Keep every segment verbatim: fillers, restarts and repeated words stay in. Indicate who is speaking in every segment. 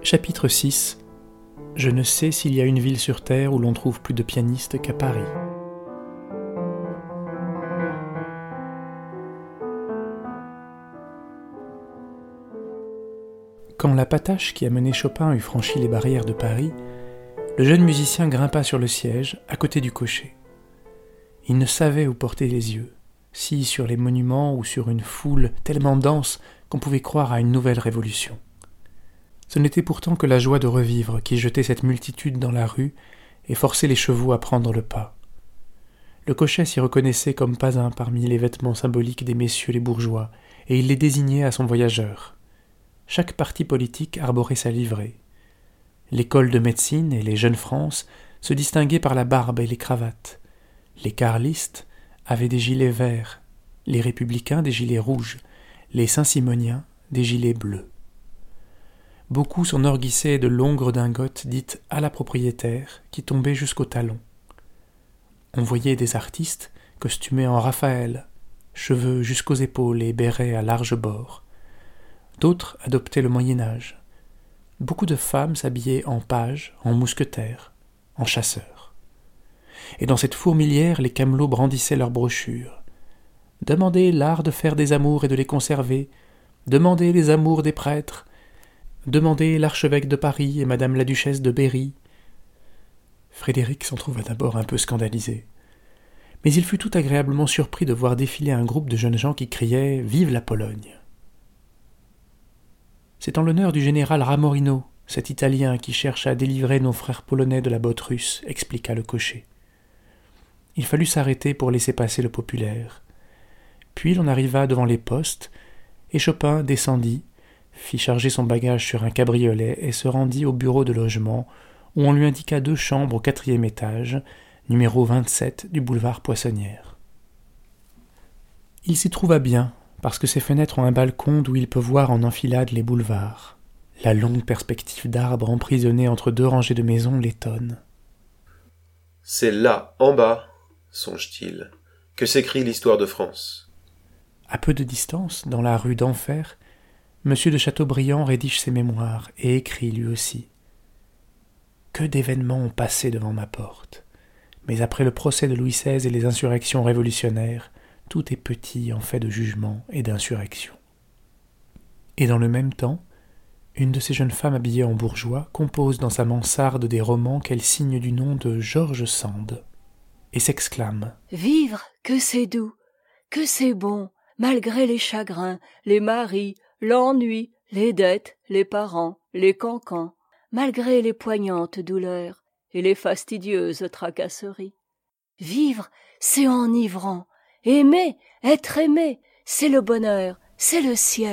Speaker 1: Chapitre six. Je ne sais s'il y a une ville sur Terre où l'on trouve plus de pianistes qu'à Paris. Quand la patache qui a mené Chopin eut franchi les barrières de Paris, le jeune musicien grimpa sur le siège, à côté du cocher. Il ne savait où porter les yeux, si sur les monuments ou sur une foule tellement dense qu'on pouvait croire à une nouvelle révolution. Ce n'était pourtant que la joie de revivre qui jetait cette multitude dans la rue et forçait les chevaux à prendre le pas. Le cocher s'y reconnaissait comme pas un parmi les vêtements symboliques des messieurs les bourgeois, et il les désignait à son voyageur. Chaque parti politique arborait sa livrée. L'école de médecine et les Jeunes France se distinguaient par la barbe et les cravates. Les carlistes avaient des gilets verts, les républicains des gilets rouges, les saint-simoniens des gilets bleus. Beaucoup s'enorguissaient de longues redingotes dites à la propriétaire qui tombaient jusqu'aux talons. On voyait des artistes costumés en Raphaël, cheveux jusqu'aux épaules et bérets à large bord. D'autres adoptaient le Moyen-Âge. Beaucoup de femmes s'habillaient en pages, en mousquetaires, en chasseurs. Et dans cette fourmilière, les camelots brandissaient leurs brochures. Demandez l'art de faire des amours et de les conserver. Demandez les amours des prêtres. Demandez l'archevêque de Paris et madame la duchesse de Berry. Frédéric s'en trouva d'abord un peu scandalisé. Mais il fut tout agréablement surpris de voir défiler un groupe de jeunes gens qui criaient « Vive la Pologne !» C'est en l'honneur du général Ramorino, cet Italien qui cherche à délivrer nos frères polonais de la botte russe, expliqua le cocher. Il fallut s'arrêter pour laisser passer le populaire. Puis l'on arriva devant les postes, et Chopin descendit, fit charger son bagage sur un cabriolet et se rendit au bureau de logement, où on lui indiqua deux chambres au quatrième étage, numéro vingt-sept du boulevard Poissonnière. Il s'y trouva bien, parce que ses fenêtres ont un balcon d'où il peut voir en enfilade les boulevards. La longue perspective d'arbres emprisonnés entre deux rangées de maisons l'étonne.
Speaker 2: « C'est là, en bas, songe-t-il, que s'écrit l'histoire de France. »
Speaker 1: À peu de distance, dans la rue d'Enfer, Monsieur de Chateaubriand rédige ses mémoires et écrit lui aussi. Que d'événements ont passé devant ma porte. Mais après le procès de Louis seize et les insurrections révolutionnaires, tout est petit en fait de jugement et d'insurrection. Et dans le même temps, une de ces jeunes femmes habillées en bourgeois compose dans sa mansarde des romans qu'elle signe du nom de George Sand, et s'exclame «
Speaker 3: Vivre, que c'est doux, que c'est bon, malgré les chagrins, les maris, l'ennui, les dettes, les parents, les cancans, malgré les poignantes douleurs et les fastidieuses tracasseries. Vivre, c'est enivrant. Aimer, être aimé, c'est le bonheur, c'est le ciel. »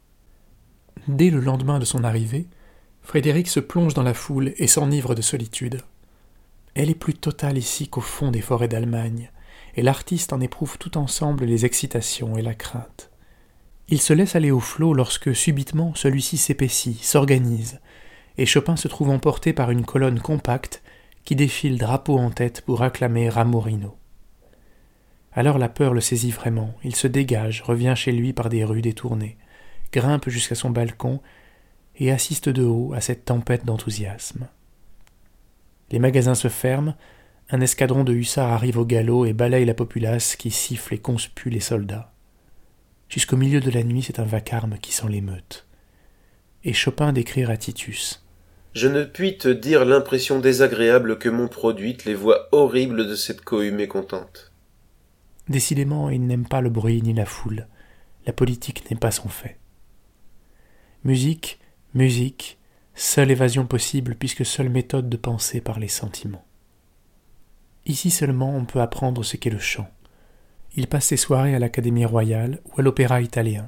Speaker 1: Dès le lendemain de son arrivée, Frédéric se plonge dans la foule et s'enivre de solitude. Elle est plus totale ici qu'au fond des forêts d'Allemagne, et l'artiste en éprouve tout ensemble les excitations et la crainte. Il se laisse aller au flot lorsque, subitement, celui-ci s'épaissit, s'organise, et Chopin se trouve emporté par une colonne compacte qui défile drapeau en tête pour acclamer Ramorino. Alors la peur le saisit vraiment, il se dégage, revient chez lui par des rues détournées, grimpe jusqu'à son balcon et assiste de haut à cette tempête d'enthousiasme. Les magasins se ferment, un escadron de hussards arrive au galop et balaye la populace qui siffle et conspue les soldats. Jusqu'au milieu de la nuit, c'est un vacarme qui sent l'émeute. Et Chopin d'écrire à Titus.
Speaker 2: « Je ne puis te dire l'impression désagréable que m'ont produite les voix horribles de cette cohue mécontente. »
Speaker 1: Décidément, il n'aime pas le bruit ni la foule. La politique n'est pas son fait. Musique, musique, seule évasion possible puisque seule méthode de penser par les sentiments. Ici seulement on peut apprendre ce qu'est le chant. Il passe ses soirées à l'Académie royale ou à l'Opéra italien.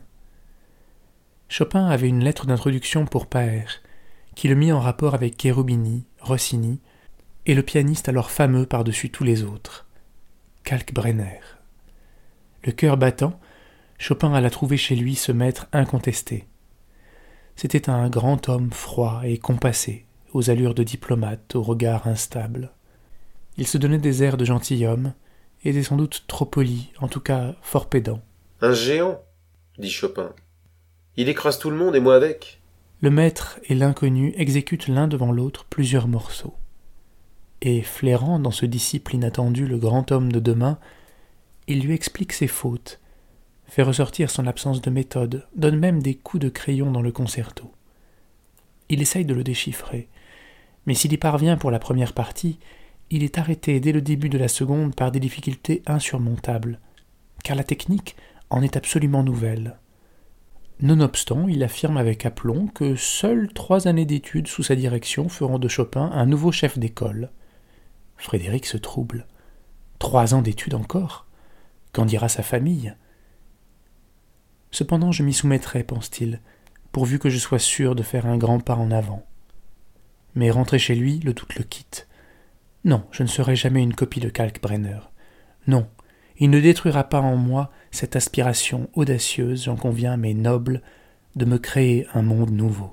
Speaker 1: Chopin avait une lettre d'introduction pour Paër, qui le mit en rapport avec Cherubini, Rossini, et le pianiste alors fameux par-dessus tous les autres, Kalkbrenner. Le cœur battant, Chopin alla trouver chez lui ce maître incontesté. C'était un grand homme froid et compassé, aux allures de diplomate, au regard instable. Il se donnait des airs de gentilhomme, et était sans doute trop poli, en tout cas fort pédant.
Speaker 2: « Un géant, dit Chopin. Il écrase tout le monde et moi avec. »
Speaker 1: Le maître et l'inconnu exécutent l'un devant l'autre plusieurs morceaux. Et flairant dans ce disciple inattendu le grand homme de demain, il lui explique ses fautes, fait ressortir son absence de méthode, donne même des coups de crayon dans le concerto. Il essaye de le déchiffrer, mais s'il y parvient pour la première partie, il est arrêté dès le début de la seconde par des difficultés insurmontables, car la technique en est absolument nouvelle. Nonobstant, il affirme avec aplomb que seules trois années d'études sous sa direction feront de Chopin un nouveau chef d'école. Frédéric se trouble. Trois ans d'études encore ? Qu'en dira sa famille ? Cependant, je m'y soumettrai, pense-t-il, pourvu que je sois sûr de faire un grand pas en avant. Mais rentré chez lui, le doute le quitte. Non, je ne serai jamais une copie de Kalkbrenner. Non, il ne détruira pas en moi cette aspiration audacieuse, j'en conviens, mais noble, de me créer un monde nouveau.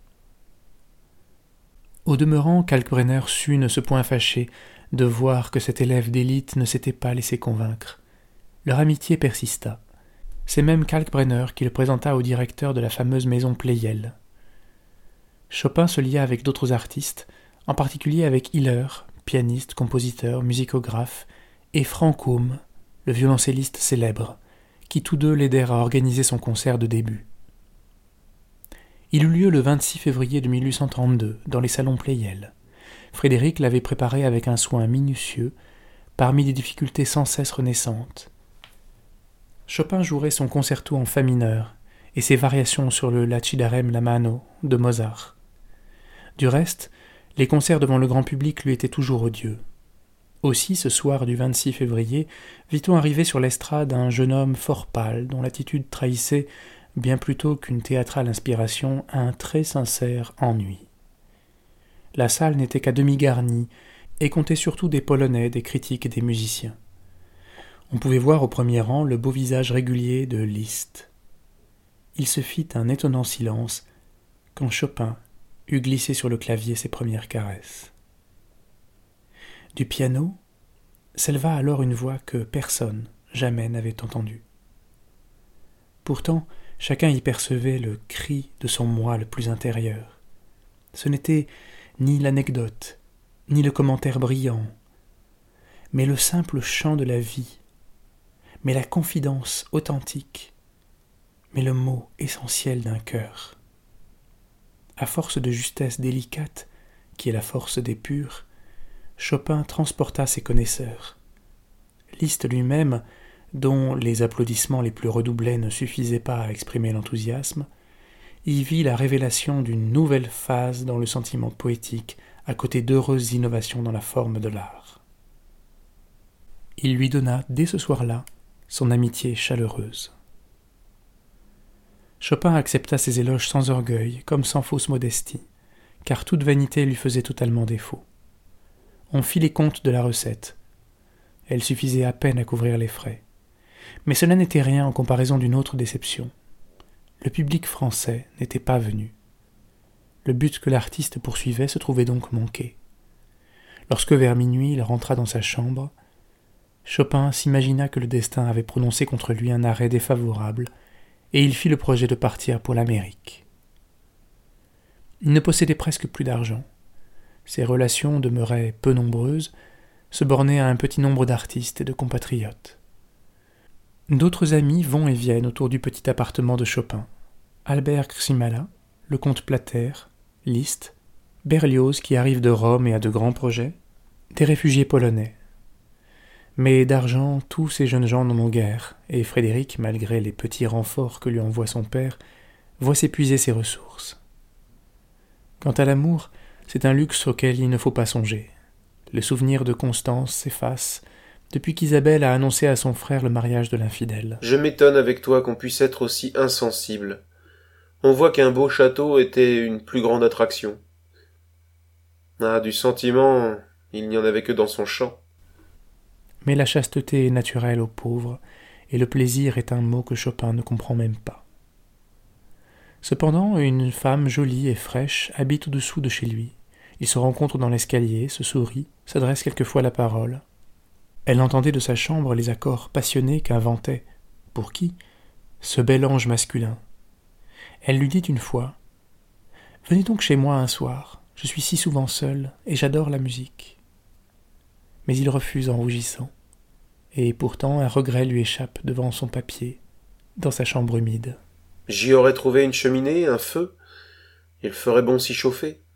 Speaker 1: Au demeurant, Kalkbrenner sut ne se point fâcher de voir que cet élève d'élite ne s'était pas laissé convaincre. Leur amitié persista. C'est même Kalkbrenner qui le présenta au directeur de la fameuse maison Pleyel. Chopin se lia avec d'autres artistes, en particulier avec Hiller, pianiste, compositeur, musicographe, et Frank Ohm, le violoncelliste célèbre, qui tous deux l'aidèrent à organiser son concert de début. Il eut lieu le vingt-six février de mille huit cent trente-deux, dans les salons Pleyel. Frédéric l'avait préparé avec un soin minutieux, parmi des difficultés sans cesse renaissantes. Chopin jouerait son concerto en fa mineur et ses variations sur le Lacidarem la mano de Mozart. Du reste, les concerts devant le grand public lui étaient toujours odieux. Aussi, ce soir du vingt-six février, vit-on arriver sur l'estrade un jeune homme fort pâle, dont l'attitude trahissait, bien plutôt qu'une théâtrale inspiration, un très sincère ennui. La salle n'était qu'à demi garnie, et comptait surtout des Polonais, des critiques et des musiciens. On pouvait voir au premier rang le beau visage régulier de Liszt. Il se fit un étonnant silence quand Chopin eut glissé sur le clavier ses premières caresses. Du piano s'éleva alors une voix que personne jamais n'avait entendue. Pourtant, chacun y percevait le cri de son moi le plus intérieur. Ce n'était ni l'anecdote, ni le commentaire brillant, mais le simple chant de la vie, mais la confidence authentique, mais le mot essentiel d'un cœur. À force de justesse délicate, qui est la force des purs, Chopin transporta ses connaisseurs. Liszt lui-même, dont les applaudissements les plus redoublés ne suffisaient pas à exprimer l'enthousiasme, y vit la révélation d'une nouvelle phase dans le sentiment poétique, à côté d'heureuses innovations dans la forme de l'art. Il lui donna, dès ce soir-là, son amitié chaleureuse. Chopin accepta ses éloges sans orgueil, comme sans fausse modestie, car toute vanité lui faisait totalement défaut. On fit les comptes de la recette. Elle suffisait à peine à couvrir les frais. Mais cela n'était rien en comparaison d'une autre déception. Le public français n'était pas venu. Le but que l'artiste poursuivait se trouvait donc manqué. Lorsque vers minuit il rentra dans sa chambre, Chopin s'imagina que le destin avait prononcé contre lui un arrêt défavorable, et il fit le projet de partir pour l'Amérique. Il ne possédait presque plus d'argent. Ses relations demeuraient peu nombreuses, se bornaient à un petit nombre d'artistes et de compatriotes. D'autres amis vont et viennent autour du petit appartement de Chopin. Albert Krzymala, le comte Plater, Liszt, Berlioz qui arrive de Rome et a de grands projets, des réfugiés polonais. Mais d'argent, tous ces jeunes gens n'en ont guère, et Frédéric, malgré les petits renforts que lui envoie son père, voit s'épuiser ses ressources. Quant à l'amour, c'est un luxe auquel il ne faut pas songer. Le souvenir de Constance s'efface depuis qu'Isabelle a annoncé à son frère le mariage de l'infidèle.
Speaker 2: Je m'étonne avec toi qu'on puisse être aussi insensible. On voit qu'un beau château était une plus grande attraction. Ah, du sentiment, il n'y en avait que dans son chant.
Speaker 1: Mais la chasteté est naturelle aux pauvres, et le plaisir est un mot que Chopin ne comprend même pas. Cependant, une femme jolie et fraîche habite au-dessous de chez lui. Ils se rencontrent dans l'escalier, se sourient, s'adressent quelquefois la parole. Elle entendait de sa chambre les accords passionnés qu'inventait, pour qui, ce bel ange masculin. Elle lui dit une fois Venez donc chez moi un soir, je suis si souvent seul, et j'adore la musique. » Mais il refuse en rougissant, et pourtant un regret lui échappe devant son papier, dans sa chambre humide.
Speaker 2: J'y aurais trouvé une cheminée, un feu. Il ferait bon s'y chauffer.